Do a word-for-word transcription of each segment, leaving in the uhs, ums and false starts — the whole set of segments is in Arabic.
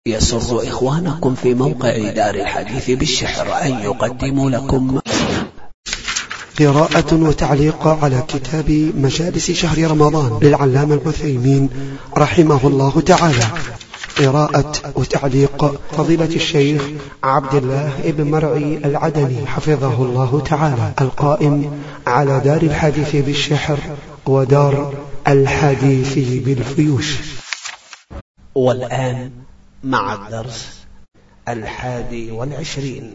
يسر إخوانكم في موقع دار الحديث بالشحر أن يقدموا لكم قراءة وتعليق على كتاب مجالس شهر رمضان للعلامة العثيمين رحمه الله تعالى. قراءة وتعليق فضيلة الشيخ عبد الله بن مرعي العدني حفظه الله تعالى، القائم على دار الحديث بالشحر ودار الحديث بالفيوش. والآن مع الدرس الحادي والعشرين.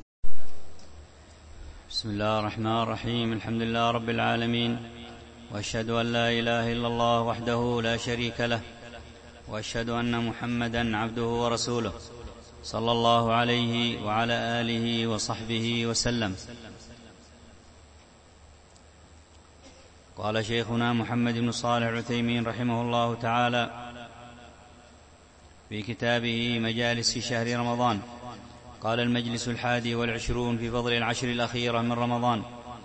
بسم الله الرحمن الرحيم. الحمد لله رب العالمين، وأشهد أن لا إله إلا الله وحده لا شريك له، وأشهد أن محمدا عبده ورسوله صلى الله عليه وعلى آله وصحبه وسلم. قال شيخنا محمد بن صالح العثيمين رحمه الله تعالى في كتابه مجالس شهر رمضان، قال: المجلس الحادي والعشرون في فضل العشر الأخيرة من رمضان.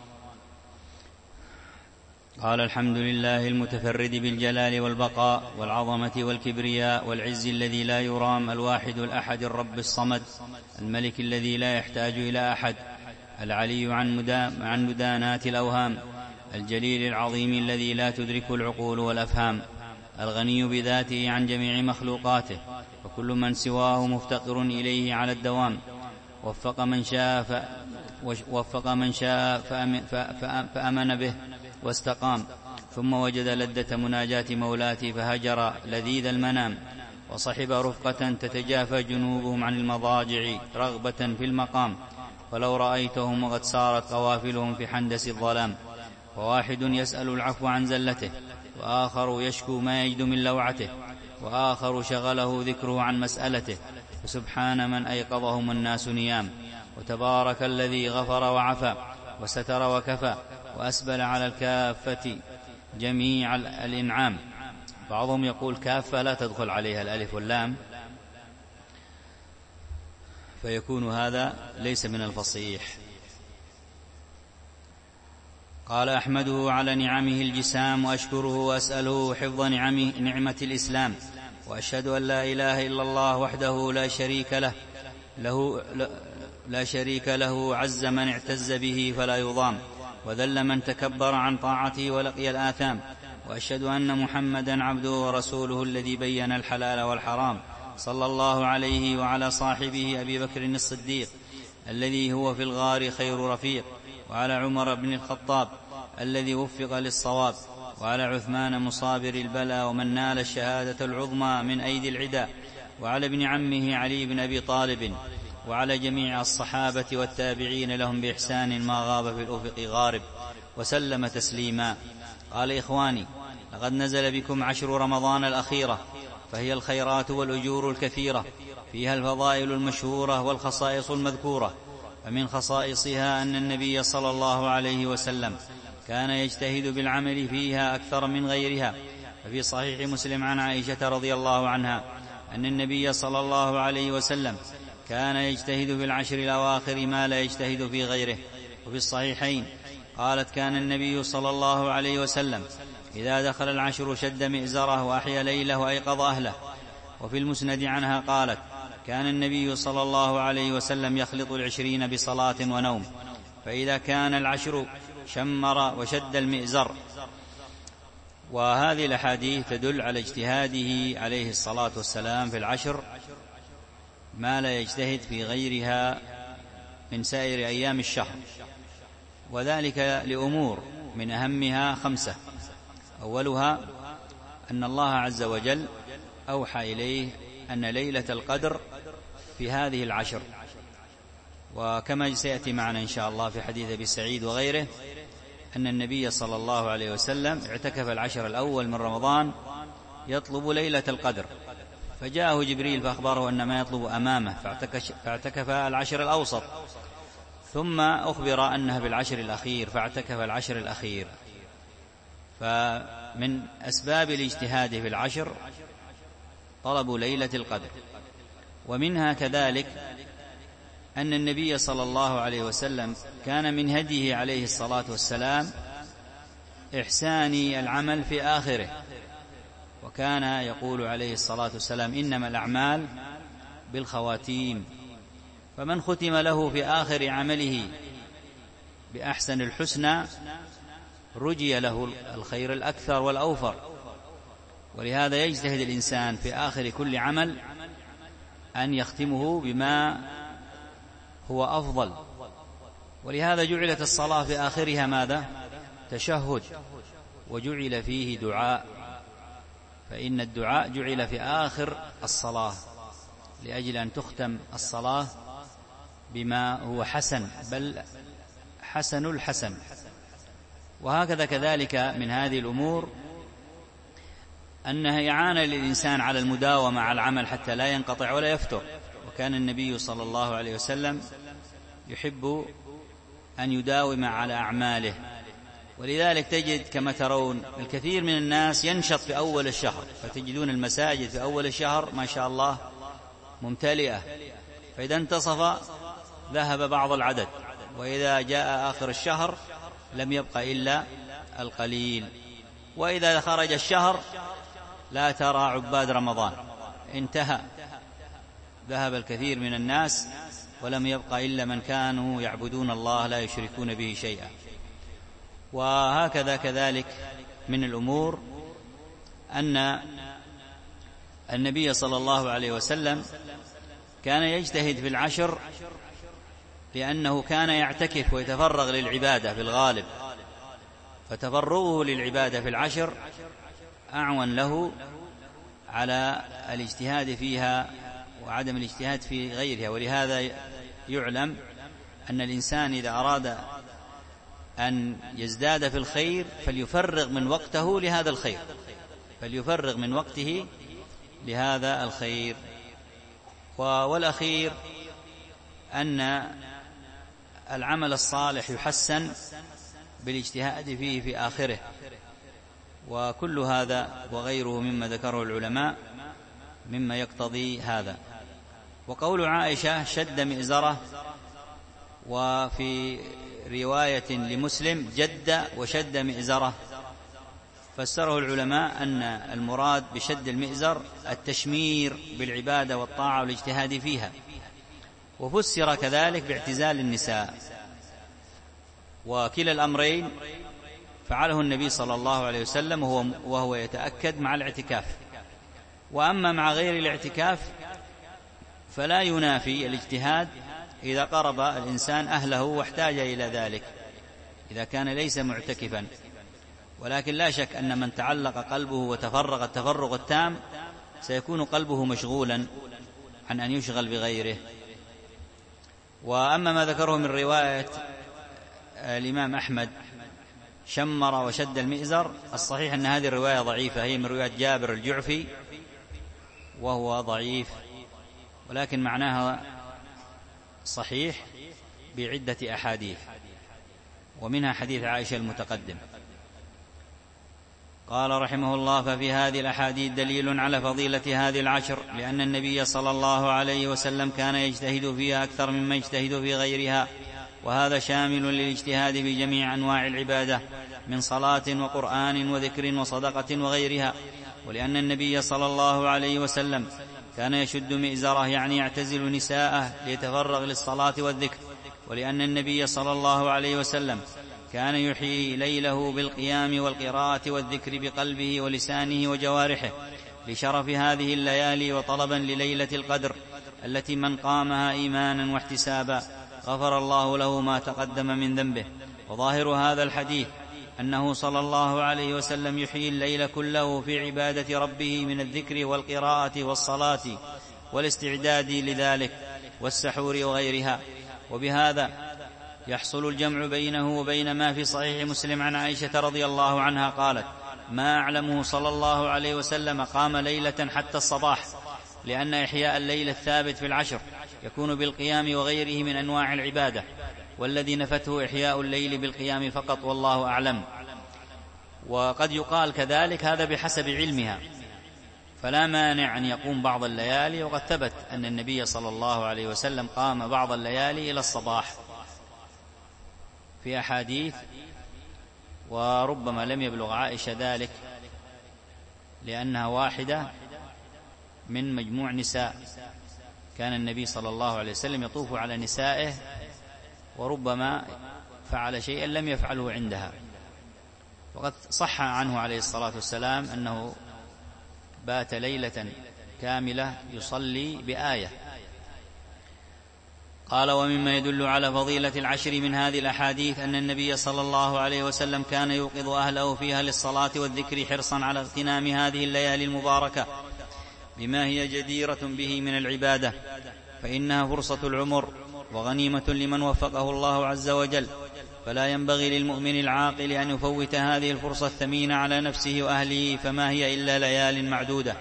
قال: الحمد لله المتفرد بالجلال والبقاء والعظمة والكبرياء والعز الذي لا يرام، الواحد الأحد الرب الصمد، الملك الذي لا يحتاج إلى أحد، العلي عن, مدا عن مدانات الأوهام، الجليل العظيم الذي لا تدرك العقول والأفهام، الغني بذاته عن جميع مخلوقاته، وكل من سواه مفتقر إليه على الدوام. وفق من شاء ف... وفق من شاء فأم... فأمن به واستقام، ثم وجد لذة مناجاة مولاته فهجر لذيذ المنام، وصحب رفقة تتجافى جنوبهم عن المضاجع رغبة في المقام، ولو رأيتهم وقد صارت قوافلهم في حندس الظلام، وواحد يسأل العفو عن زلته، وآخر يشكو ما يجد من لوعته، وآخر شغله ذكره عن مسألته، فسبحان من أيقظهم الناس نيام، وتبارك الذي غفر وعفى وستر وكفى، وأسبل على الكافة جميع الإنعام. بعضهم يقول كافة لا تدخل عليها الألف واللام، فيكون هذا ليس من الفصيح. قال: أحمده على نعمه الجسام، وأشكره وأسأله حفظ نعمه نعمة الإسلام، وأشهد أن لا إله إلا الله وحده لا شريك له له لا شريك له عز من اعتز به فلا يضام، وذل من تكبر عن طاعته ولقي الآثام، وأشهد أن محمدا عبده ورسوله الذي بين الحلال والحرام، صلى الله عليه وعلى صاحبه أبي بكر الصديق الذي هو في الغار خير رفيق، وعلى عمر بن الخطاب الذي وفق للصواب، وعلى عثمان مصابر البلاء ومن نال الشهادة العظمى من أيدي العدا، وعلى ابن عمه علي بن أبي طالب، وعلى جميع الصحابة والتابعين لهم بإحسان ما غاب في الأفق غارب، وسلم تسليما. قال: إخواني، لقد نزل بكم عشر رمضان الأخيرة، فهي الخيرات والأجور الكثيرة، فيها الفضائل المشهورة والخصائص المذكورة. فمن خصائصها أن النبي صلى الله عليه وسلم كان يجتهد بالعمل فيها أكثر من غيرها. ففي صحيح مسلم عن عائشة رضي الله عنها أن النبي صلى الله عليه وسلم كان يجتهد في العشر الأواخر ما لا يجتهد في غيره. وفي الصحيحين قالت: كان النبي صلى الله عليه وسلم إذا دخل العشر شد مئزره وأحيا ليله وأيقظ أهله. وفي المسند عنها قالت: كان النبي صلى الله عليه وسلم يخلط العشرين بصلاة ونوم، فإذا كان العشر شمر وشد المئزر. وهذه الأحاديث تدل على اجتهاده عليه الصلاة والسلام في العشر ما لا يجتهد في غيرها من سائر أيام الشهر، وذلك لأمور من أهمها خمسة. أولها أن الله عز وجل أوحى إليه أن ليلة القدر في هذه العشر، وكما سيأتي معنا إن شاء الله في حديث أبي سعيد وغيره أن النبي صلى الله عليه وسلم اعتكف العشر الأول من رمضان يطلب ليلة القدر، فجاءه جبريل فأخبره أن ما يطلب أمامه، فاعتكف العشر الأوسط، ثم أخبر أنها بالعشر الأخير فاعتكف العشر الأخير. فمن أسباب الاجتهاد في العشر طلب ليلة القدر. ومنها كذلك أن النبي صلى الله عليه وسلم كان من هديه عليه الصلاة والسلام إحسان العمل في آخره، وكان يقول عليه الصلاة والسلام: إنما الأعمال بالخواتيم، فمن ختم له في آخر عمله بأحسن الحسنى رجي له الخير الأكثر والأوفر. ولهذا يجتهد الإنسان في آخر كل عمل أن يختمه بما هو أفضل. ولهذا جعلت الصلاة في آخرها ماذا؟ تشهد، وجعل فيه دعاء، فإن الدعاء جعل في آخر الصلاة لأجل أن تختم الصلاة بما هو حسن، بل حسن الحسن. وهكذا كذلك من هذه الأمور أنها إعانة للإنسان على المداومة على العمل حتى لا ينقطع ولا يفتر. وكان النبي صلى الله عليه وسلم يحب أن يداوم على أعماله، ولذلك تجد كما ترون الكثير من الناس ينشط في أول الشهر، فتجدون المساجد في أول الشهر ما شاء الله ممتلئة، فإذا انتصف ذهب بعض العدد، وإذا جاء آخر الشهر لم يبق إلا القليل، وإذا خرج الشهر لا ترى عباد رمضان، انتهى، ذهب الكثير من الناس ولم يبق إلا من كانوا يعبدون الله لا يشركون به شيئا. وهكذا كذلك من الأمور أن النبي صلى الله عليه وسلم كان يجتهد في العشر لأنه كان يعتكف ويتفرغ للعبادة في الغالب، فتفرغه للعبادة في العشر أعون له على الاجتهاد فيها وعدم الاجتهاد في غيرها. ولهذا يعلم أن الإنسان إذا أراد أن يزداد في الخير فليفرغ من وقته لهذا الخير، فليفرغ من وقته لهذا الخير. والأخير أن العمل الصالح يحسن بالاجتهاد فيه في آخره، وكل هذا وغيره مما ذكره العلماء مما يقتضي هذا. وقول عائشة شد مئزره، وفي رواية لمسلم جد وشد مئزره، فسره العلماء أن المراد بشد المئزر التشمير بالعبادة والطاعة والاجتهاد فيها، وفسر كذلك باعتزال النساء. وكلا الأمرين فعله النبي صلى الله عليه وسلم وهو, وهو يتأكد مع الاعتكاف. وأما مع غير الاعتكاف فلا ينافي الاجتهاد إذا قرب الإنسان أهله واحتاج إلى ذلك، إذا كان ليس معتكفا. ولكن لا شك أن من تعلق قلبه وتفرغ التفرغ التام سيكون قلبه مشغولا عن أن يشغل بغيره. وأما ما ذكره من رواية الإمام أحمد شمر وشد المئزر، الصحيح أن هذه الرواية ضعيفة، هي من رواية جابر الجعفي وهو ضعيف، ولكن معناها صحيح بعدة أحاديث، ومنها حديث عائشة المتقدم. قال رحمه الله: ففي هذه الأحاديث دليل على فضيلة هذه العشر، لأن النبي صلى الله عليه وسلم كان يجتهد فيها أكثر مما يجتهد في غيرها، وهذا شامل للاجتهاد في جميع أنواع العبادة من صلاة وقرآن وذكر وصدقة وغيرها. ولأن النبي صلى الله عليه وسلم كان يشد مئزره، يعني يعتزل نساءه ليتفرغ للصلاة والذكر. ولأن النبي صلى الله عليه وسلم كان يحيي ليله بالقيام والقراءة والذكر بقلبه ولسانه وجوارحه لشرف هذه الليالي وطلبا لليلة القدر التي من قامها إيمانا واحتسابا غفر الله له ما تقدم من ذنبه. وظاهر هذا الحديث أنه صلى الله عليه وسلم يحيي الليل كله في عبادة ربه من الذكر والقراءة والصلاة والاستعداد لذلك والسحور وغيرها. وبهذا يحصل الجمع بينه وبين ما في صحيح مسلم عن عائشة رضي الله عنها قالت: ما أعلمه صلى الله عليه وسلم قام ليلة حتى الصباح، لأن إحياء الليل الثابت في العشر يكون بالقيام وغيره من أنواع العبادة، والذي نفته إحياء الليل بالقيام فقط، والله أعلم. وقد يقال كذلك هذا بحسب علمها، فلا مانع أن يقوم بعض الليالي، وقد ثبت أن النبي صلى الله عليه وسلم قام بعض الليالي إلى الصباح في أحاديث، وربما لم يبلغ عائشة ذلك لأنها واحدة من مجموع نساء، كان النبي صلى الله عليه وسلم يطوف على نسائه وربما فعل شيئا لم يفعله عندها. وقد صح عنه عليه الصلاة والسلام أنه بات ليلة كاملة يصلي بآية. قال: ومما يدل على فضيلة العشر من هذه الأحاديث أن النبي صلى الله عليه وسلم كان يوقظ أهله فيها للصلاة والذكر حرصا على اغتنام هذه الليالي المباركة بما هي جديرة به من العبادة، فإنها فرصة العمر وغنيمة لمن وفقه الله عز وجل، فلا ينبغي للمؤمن العاقل أن يفوت هذه الفرصة الثمينة على نفسه وأهله، فما هي إلا ليال معدودة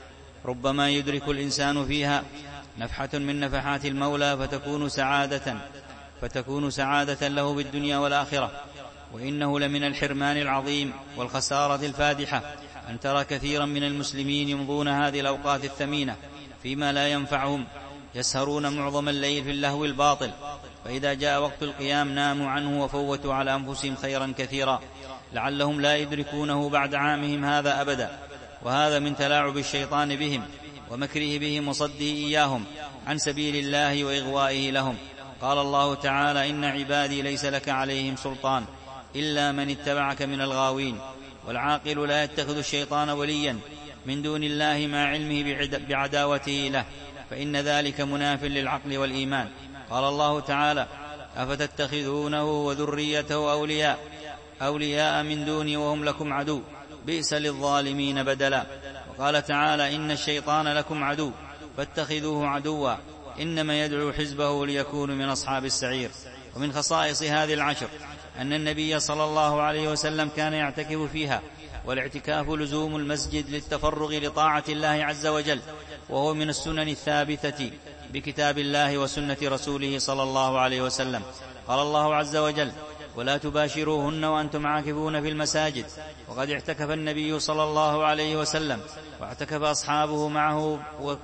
ربما يدرك الإنسان فيها نفحة من نفحات المولى فتكون سعادة فتكون سعادة له بالدنيا والآخرة. وإنه لمن الحرمان العظيم والخسارة الفادحة أن ترى كثيرا من المسلمين يمضون هذه الأوقات الثمينة فيما لا ينفعهم، يسهرون معظم الليل في اللهو الباطل، فإذا جاء وقت القيام ناموا عنه وفوتوا على أنفسهم خيرا كثيرا لعلهم لا يدركونه بعد عامهم هذا أبدا. وهذا من تلاعب الشيطان بهم ومكره بهم وصده إياهم عن سبيل الله وإغوائه لهم. قال الله تعالى: إن عبادي ليس لك عليهم سلطان إلا من اتبعك من الغاوين. والعاقل لا يتخذ الشيطان وليا من دون الله مع علمه بعداوته له، فإن ذلك مناف للعقل والإيمان. قال الله تعالى: أفتتخذونه وذريته أولياء أولياء من دوني وهم لكم عدو بئس للظالمين بدلا. وقال تعالى: إن الشيطان لكم عدو فاتخذوه عدوا إنما يدعو حزبه ليكونوا من أصحاب السعير. ومن خصائص هذه العشر أن النبي صلى الله عليه وسلم كان يعتكف فيها، والاعتكاف لزوم المسجد للتفرغ لطاعة الله عز وجل، وهو من السنن الثابتة بكتاب الله وسنة رسوله صلى الله عليه وسلم. قال الله عز وجل: ولا تباشروهن وأنتم عاكفون في المساجد. وقد اعتكف النبي صلى الله عليه وسلم واعتكف أصحابه معه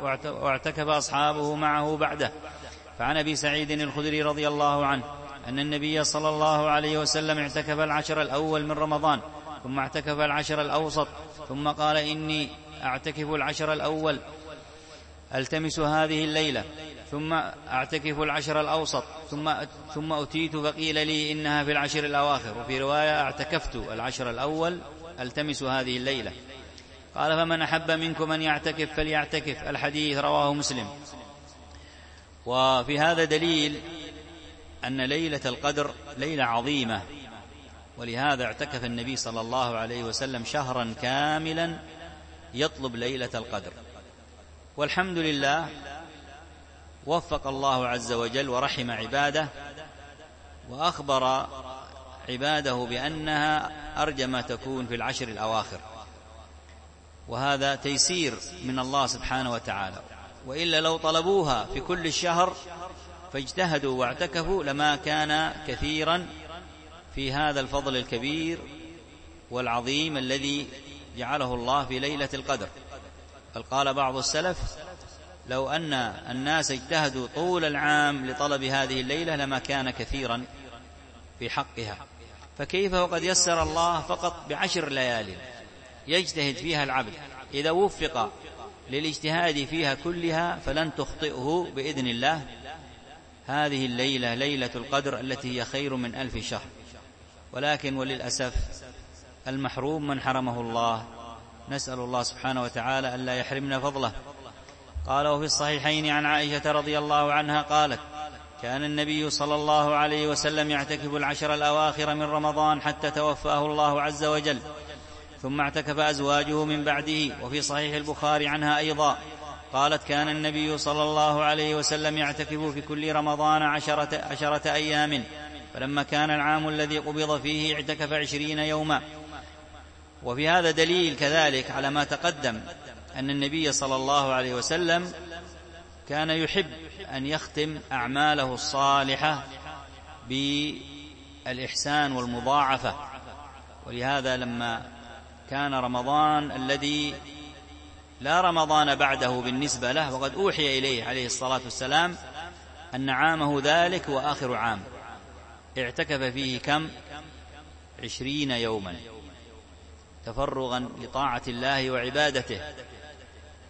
واعتكف أصحابه معه بعده. فعن أبي سعيد الخدري رضي الله عنه أن النبي صلى الله عليه وسلم اعتكف العشر الأول من رمضان، ثم اعتكف العشر الأوسط، ثم قال: إني أعتكف العشر الأول ألتمس هذه الليلة، ثم أعتكف العشر الأوسط، ثم ثم أتيت فقيل لي إنها في العشر الأواخر. وفي رواية: اعتكفت العشر الأول ألتمس هذه الليلة. قال: فمن أحب منكم أن يعتكف فليعتكف. الحديث رواه مسلم. وفي هذا دليل أن ليلة القدر ليلة عظيمة، ولهذا اعتكف النبي صلى الله عليه وسلم شهرا كاملا يطلب ليلة القدر. والحمد لله وفق الله عز وجل ورحم عباده، وأخبر عباده بأنها أرجى ما تكون في العشر الأواخر، وهذا تيسير من الله سبحانه وتعالى. وإلا لو طلبوها في كل الشهر فاجتهدوا واعتكفوا لما كان كثيرا في هذا الفضل الكبير والعظيم الذي جعله الله في ليلة القدر. بل قال بعض السلف: لو أن الناس اجتهدوا طول العام لطلب هذه الليلة لما كان كثيرا في حقها. فكيف وقد يسر الله فقط بعشر ليال يجتهد فيها العبد، إذا وفق للاجتهاد فيها كلها فلن تخطئه بإذن الله هذه الليلة، ليلة القدر التي هي خير من ألف شهر. ولكن وللأسف المحروم من حرمه الله، نسأل الله سبحانه وتعالى ألا يحرمنا فضله. قال: وفي الصحيحين عن عائشة رضي الله عنها قالت: كان النبي صلى الله عليه وسلم يعتكف العشر الأواخر من رمضان حتى توفاه الله عز وجل، ثم اعتكف أزواجه من بعده. وفي صحيح البخاري عنها أيضا قالت: كان النبي صلى الله عليه وسلم يعتكف في كل رمضان عشرة, عشرة أيام، فلما كان العام الذي قبض فيه اعتكف عشرين يوما. وفي هذا دليل كذلك على ما تقدم أن النبي صلى الله عليه وسلم كان يحب أن يختم أعماله الصالحة بالإحسان والمضاعفة. ولهذا لما كان رمضان الذي لا رمضان بعده بالنسبة له، وقد أوحي إليه عليه الصلاة والسلام أن عامه ذلك وآخر عام، اعتكف فيه كم؟ عشرين يوما تفرغا لطاعة الله وعبادته.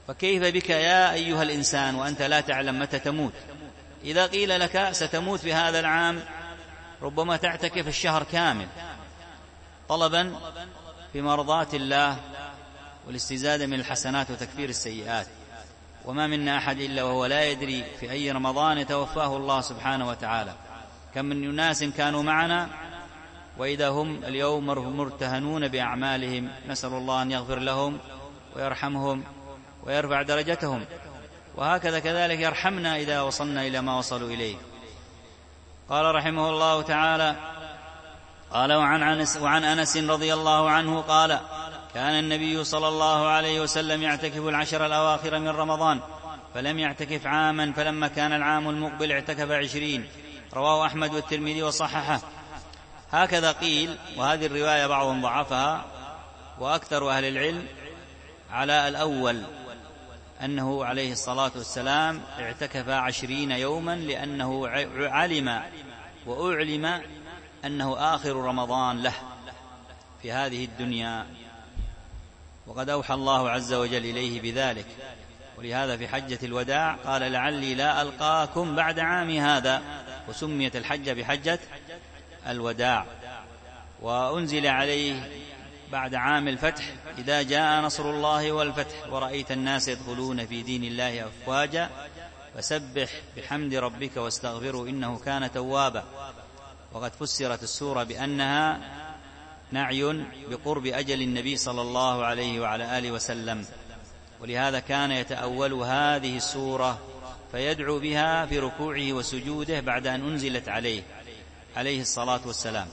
فكيف بك يا أيها الإنسان وأنت لا تعلم متى تموت؟ إذا قيل لك ستموت في هذا العام ربما تعتكف الشهر كامل طلبا في مرضات الله والاستزادة من الحسنات وتكفير السيئات. وما منا أحد إلا وهو لا يدري في أي رمضان يتوفاه الله سبحانه وتعالى. كم من أناس كانوا معنا وإذا هم اليوم مرتهنون بأعمالهم، نسأل الله أن يغفر لهم ويرحمهم ويرفع درجتهم، وهكذا كذلك يرحمنا إذا وصلنا إلى ما وصلوا إليه. قال رحمه الله تعالى: قال وعن أنس, وعن أنس رضي الله عنه قال: كان النبي صلى الله عليه وسلم يعتكف العشر الأواخر من رمضان، فلم يعتكف عاما، فلما كان العام المقبل اعتكف عشرين. رواه أحمد والترمذي وصححه. هكذا قيل، وهذه الرواية بعضهم ضعفها، وأكثر أهل العلم على الأول أنه عليه الصلاة والسلام اعتكف عشرين يوما، لأنه علم وأعلم أنه آخر رمضان له في هذه الدنيا، وقد أوحى الله عز وجل إليه بذلك. ولهذا في حجة الوداع قال: لعلي لا ألقاكم بعد عامي هذا، وسميت الحجة بحجة الوداع. وأنزل عليه بعد عام الفتح: إذا جاء نصر الله والفتح ورأيت الناس يدخلون في دين الله أفواجا فسبح بحمد ربك واستغفره إنه كان توابا. وقد فسرت السورة بأنها نعي بقرب أجل النبي صلى الله عليه وعلى آله وسلم، ولهذا كان يتأول هذه السورة فيدعو بها في ركوعه وسجوده بعد أن أنزلت عليه عليه الصلاة والسلام.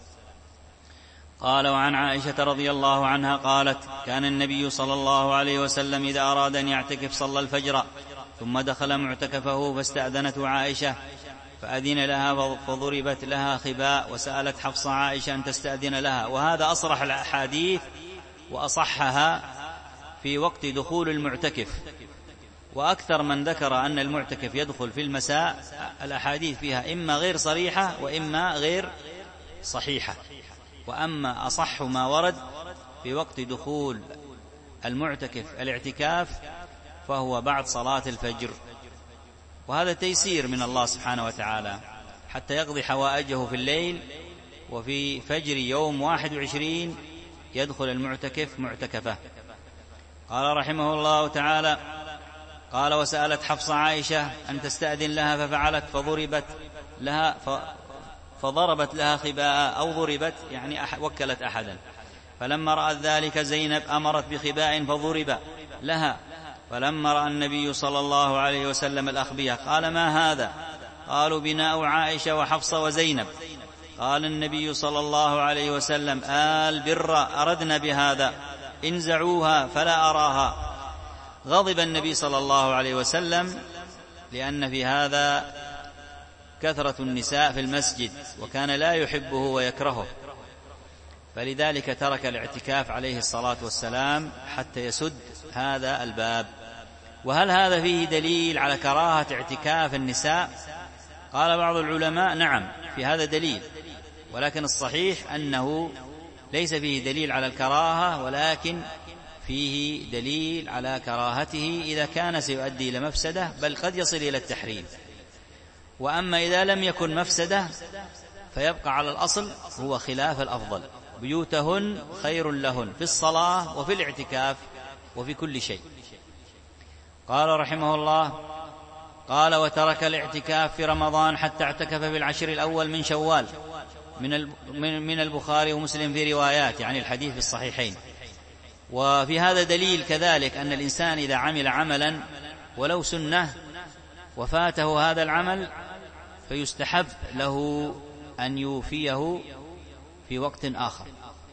قال: وعن عائشة رضي الله عنها قالت: كان النبي صلى الله عليه وسلم إذا أراد أن يعتكف صلى الفجر ثم دخل معتكفه، فاستأذنته عائشة فأذن لها فضربت لها خباء، وسألت حفصة عائشة أن تستأذن لها. وهذا أصرح الأحاديث وأصحها في وقت دخول المعتكف، وأكثر من ذكر أن المعتكف يدخل في المساء الأحاديث فيها إما غير صريحة وإما غير صحيحة. وأما أصح ما ورد في وقت دخول المعتكف الاعتكاف فهو بعد صلاة الفجر، وهذا تيسير من الله سبحانه وتعالى حتى يقضي حوائجه في الليل، وفي فجر يوم واحد وعشرين يدخل المعتكف معتكفه. قال رحمه الله تعالى: قال: وسألت حفصة عائشة أن تستأذن لها ففعلت، فضربت لها فضربت لها خباء، أو ضربت يعني وكلت أحدا. فلما رأت ذلك زينب أمرت بخباء فضرب لها. فلما رأى النبي صلى الله عليه وسلم الأخبية قال: ما هذا؟ قالوا: بناء عائشة وحفصة وزينب. قال النبي صلى الله عليه وسلم: آل بر أردنا بهذا، انزعوها فلا أراها. غضب النبي صلى الله عليه وسلم لأن في هذا كثرة النساء في المسجد، وكان لا يحبه ويكرهه، فلذلك ترك الاعتكاف عليه الصلاة والسلام حتى يسد هذا الباب. وهل هذا فيه دليل على كراهة اعتكاف النساء؟ قال بعض العلماء: نعم، في هذا دليل، ولكن الصحيح أنه ليس فيه دليل على الكراهة، ولكن فيه دليل على كراهته إذا كان سيؤدي إلى مفسدة، بل قد يصل إلى التحريم. وأما إذا لم يكن مفسدة فيبقى على الأصل هو خلاف الأفضل. بيوتهن خير لهن في الصلاة وفي الاعتكاف وفي كل شيء. قال رحمه الله: قال: وترك الاعتكاف في رمضان حتى اعتكف في العشر الأول من شوال، من من البخاري ومسلم في روايات، يعني الحديث في الصحيحين. وفي هذا دليل كذلك أن الإنسان إذا عمل عملا ولو سنة وفاته هذا العمل فيستحب له أن يوفيه في وقت آخر.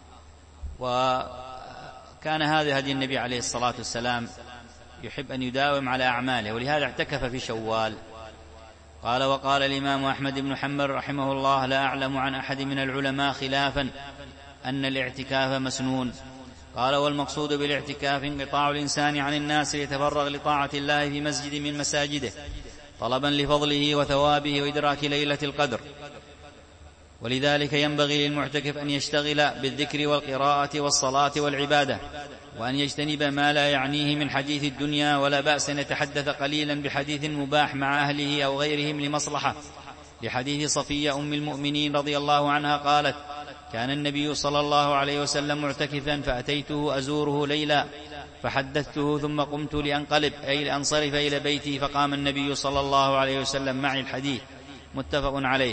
وكان هذا هدي النبي عليه الصلاة والسلام، يحب أن يداوم على أعماله، ولهذا اعتكف في شوال. قال: وقال الإمام أحمد بن حنبل رحمه الله: لا أعلم عن أحد من العلماء خلافا أن الاعتكاف مسنون. قال: والمقصود بالاعتكاف انقطاع الإنسان عن الناس ليتفرغ لطاعة الله في مسجد من مساجده طلبا لفضله وثوابه وإدراك ليلة القدر. ولذلك ينبغي للمعتكف أن يشتغل بالذكر والقراءة والصلاة والعبادة، وأن يجتنب ما لا يعنيه من حديث الدنيا، ولا بأس أن يتحدث قليلا بحديث مباح مع أهله أو غيرهم لمصلحة، لحديث صفية أم المؤمنين رضي الله عنها قالت: كان النبي صلى الله عليه وسلم معتكفا فأتيته أزوره ليلا فحدثته ثم قمت لأنقلب أي لأنصرف إلى بيتي فقام النبي صلى الله عليه وسلم معي. الحديث متفق عليه.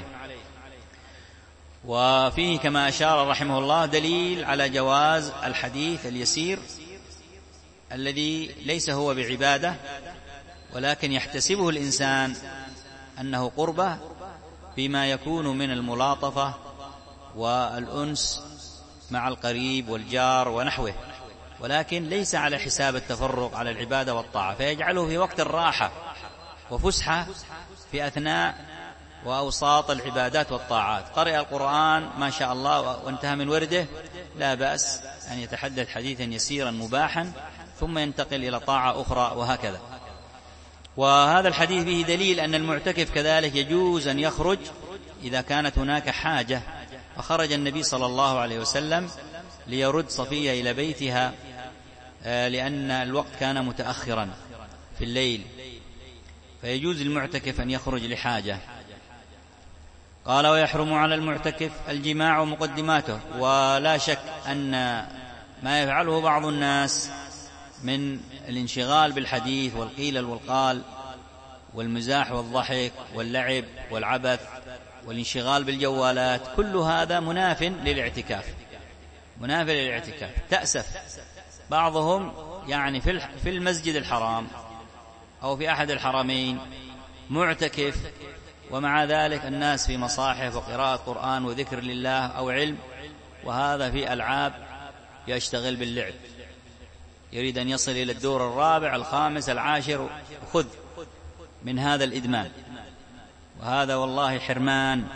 وفيه كما أشار رحمه الله دليل على جواز الحديث اليسير الذي ليس هو بعبادة، ولكن يحتسبه الإنسان أنه قربة بما يكون من الملاطفة والأنس مع القريب والجار ونحوه، ولكن ليس على حساب التفرق على العبادة والطاعة، فيجعله في وقت الراحة وفسحة في أثناء وأوساط العبادات والطاعات. قرأ القرآن ما شاء الله وانتهى من ورده، لا بأس أن يتحدث حديثا يسيرا مباحا ثم ينتقل إلى طاعة أخرى وهكذا. وهذا الحديث به دليل أن المعتكف كذلك يجوز أن يخرج إذا كانت هناك حاجة، فخرج النبي صلى الله عليه وسلم ليرد صفية إلى بيتها لأن الوقت كان متأخرا في الليل، فيجوز المعتكف أن يخرج لحاجة. قال: ويحرم على المعتكف الجماع ومقدماته. ولا شك أن ما يفعله بعض الناس من الانشغال بالحديث والقيل والقال والمزاح والضحك واللعب والعبث والانشغال بالجوالات، كل هذا مناف للاعتكاف، مناف للاعتكاف. تأسف بعضهم يعني في المسجد الحرام أو في أحد الحرمين معتكف، ومع ذلك الناس في مصاحف وقراءة قرآن وذكر لله أو علم، وهذا في ألعاب يشتغل باللعب، يريد أن يصل إلى الدور الرابع الخامس العاشر، خذ من هذا الإدمان، وهذا والله حرمان.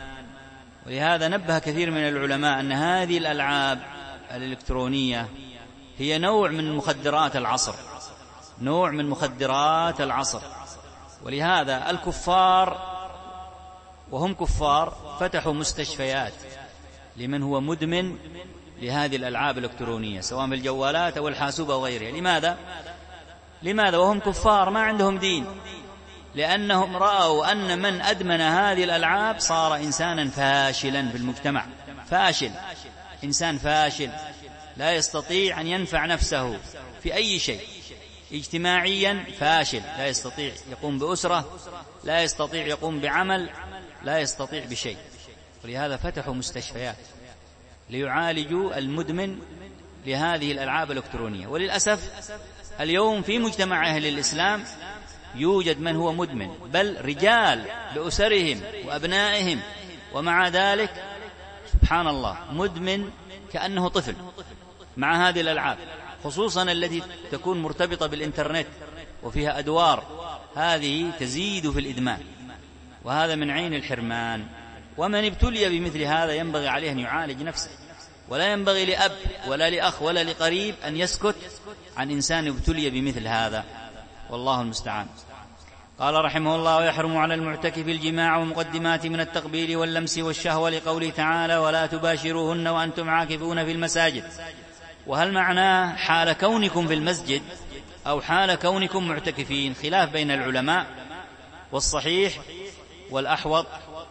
ولهذا نبه كثير من العلماء أن هذه الألعاب الإلكترونية هي نوع من مخدرات العصر، نوع من مخدرات العصر. ولهذا الكفار وهم كفار فتحوا مستشفيات لمن هو مدمن لهذه الألعاب الإلكترونية، سواء بالجوالات أو الحاسوب أو غيرها. لماذا؟ لماذا وهم كفار ما عندهم دين؟ لأنهم رأوا أن من أدمن هذه الألعاب صار إنسانا فاشلا في المجتمع، فاشل، إنسان فاشل لا يستطيع أن ينفع نفسه في أي شيء، اجتماعيا فاشل، لا يستطيع يقوم بأسرة، لا يستطيع يقوم بعمل، لا يستطيع بشيء. ولهذا فتحوا مستشفيات ليعالجوا المدمن لهذه الألعاب الإلكترونية. وللأسف اليوم في مجتمع أهل الإسلام يوجد من هو مدمن، بل رجال بأسرهم وأبنائهم، ومع ذلك سبحان الله مدمن كأنه طفل مع هذه الألعاب، خصوصا التي تكون مرتبطة بالإنترنت وفيها أدوار، هذه تزيد في الإدمان، وهذا من عين الحرمان. ومن ابتلي بمثل هذا ينبغي عليه أن يعالج نفسه، ولا ينبغي لأب ولا لأخ ولا لقريب أن يسكت عن إنسان ابتلي بمثل هذا، والله المستعان. قال رحمه الله: ويحرم على المعتكف الجماع ومقدمات من التقبيل واللمس والشهوة، لقوله تعالى: ولا تباشروهن وأنتم عاكفون في المساجد. وهل معناه حال كونكم في المسجد أو حال كونكم معتكفين؟ خلاف بين العلماء، والصحيح والأحوط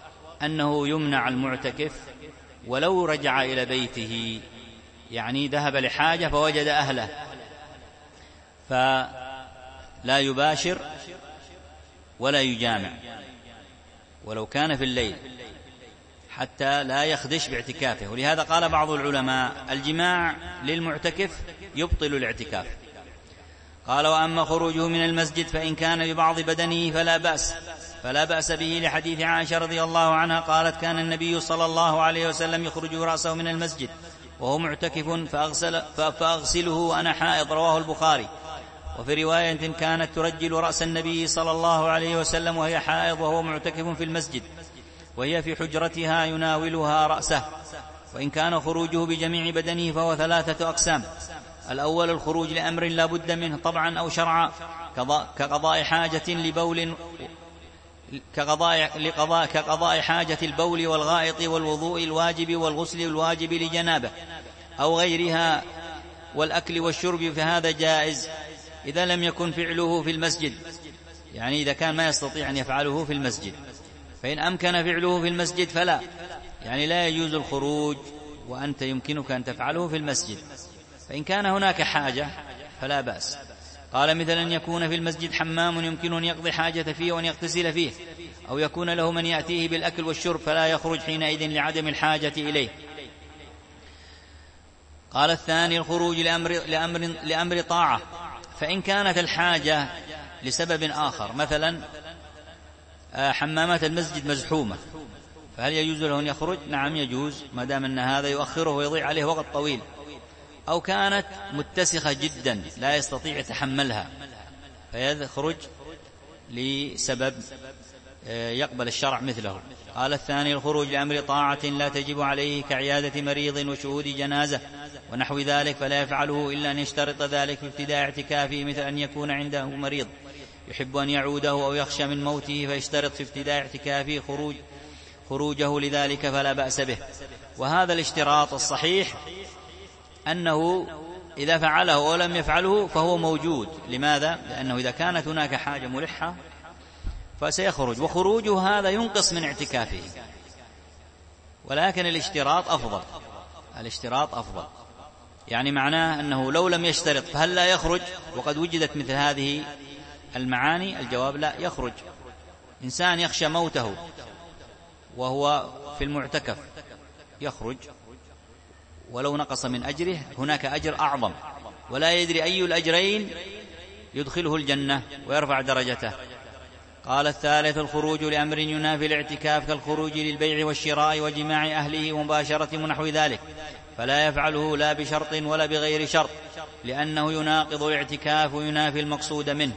أنه يمنع المعتكف ولو رجع إلى بيته، يعني ذهب لحاجة فوجد أهله فلا يباشر ولا يجامع ولو كان في الليل حتى لا يخدش باعتكافه. ولهذا قال بعض العلماء: الجماع للمعتكف يبطل الاعتكاف. قال: وأما خروجه من المسجد فإن كان ببعض بدنه فلا بأس فلا بأس به، لحديث عائشة رضي الله عنها قالت: كان النبي صلى الله عليه وسلم يخرج رأسه من المسجد وهو معتكف فأغسل فأغسله وأنا حائض، رواه البخاري. وفي رواية: كانت ترجل رأس النبي صلى الله عليه وسلم وهي حائض وهو معتكف في المسجد وهي في حجرتها يناولها رأسه. وإن كان خروجه بجميع بدنه فهو ثلاثة أقسام: الأول الخروج لأمر لا بد منه طبعا أو شرعا كقضاء حاجة لبول كقضاء, لقضاء كقضاء حاجة البول والغائط والوضوء الواجب والغسل الواجب لجنابه أو غيرها والأكل والشرب، فهذا جائز إذا لم يكن فعله في المسجد، يعني إذا كان ما يستطيع أن يفعله في المسجد. فإن أمكن فعله في المسجد فلا، يعني لا يجوز الخروج وأنت يمكنك أن تفعله في المسجد. فإن كان هناك حاجة فلا بأس. قال مثل أن يكون في المسجد حمام يمكن أن يقضي حاجة فيه وأن يغتسل فيه، أو يكون له من يأتيه بالأكل والشرب فلا يخرج حينئذ لعدم الحاجة إليه. قال الثاني الخروج لأمر, لأمر, لأمر طاعة، فإن كانت الحاجة لسبب آخر، مثلا حمامات المسجد مزحومة، فهل يجوز له أن يخرج؟ نعم يجوز، ما دام أن هذا يؤخره ويضيع عليه وقت طويل. أو كانت متسخة جدا لا يستطيع يتحملها فيخرج لسبب يقبل الشرع مثله. قال الثاني الخروج لأمر طاعة لا تجب عليه كعيادة مريض وشهود جنازة ونحو ذلك، فلا يفعله إلا أن يشترط ذلك في ابتداء اعتكافه، مثل أن يكون عنده مريض يحب أن يعوده أو يخشى من موته فيشترط في ابتداء اعتكافه خروج خروجه لذلك فلا بأس به. وهذا الاشتراط الصحيح أنه إذا فعله ولم يفعله فهو موجود. لماذا؟ لأنه إذا كانت هناك حاجة ملحة فسيخرج، وخروجه هذا ينقص من اعتكافه، ولكن الاشتراط أفضل. الاشتراط أفضل يعني معناه أنه لو لم يشترط فهل لا يخرج؟ وقد وجدت مثل هذه المعاني. الجواب لا، يخرج. إنسان يخشى موته وهو في المعتكف يخرج، ولو نقص من أجره هناك أجر أعظم، ولا يدري أي الأجرين يدخله الجنة ويرفع درجته. قال الثالث الخروج لأمر ينافي الاعتكاف، كالخروج للبيع والشراء وجماع أهله ومباشرة ونحو ذلك، فلا يفعله لا بشرط ولا بغير شرط، لأنه يناقض الاعتكاف وينافي المقصود منه.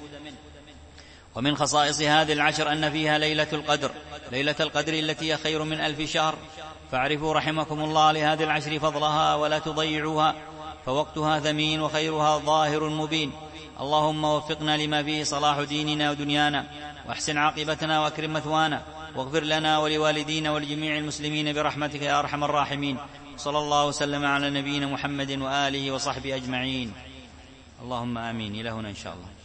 ومن خصائص هذه العشر أن فيها ليلة القدر، ليلة القدر التي هي خير من ألف شهر، فاعرفوا رحمكم الله لهذه العشر فضلها ولا تضيعوها، فوقتها ثمين وخيرها ظاهر مبين. اللهم وفقنا لما فيه صلاح ديننا ودنيانا، واحسن عاقبتنا واكرم مثوانا، واغفر لنا ولوالدينا ولجميع المسلمين برحمتك يا أرحم الراحمين. صلى الله وسلم على نبينا محمد وآله وصحبه أجمعين. اللهم آمين. إلى هنا إن شاء الله.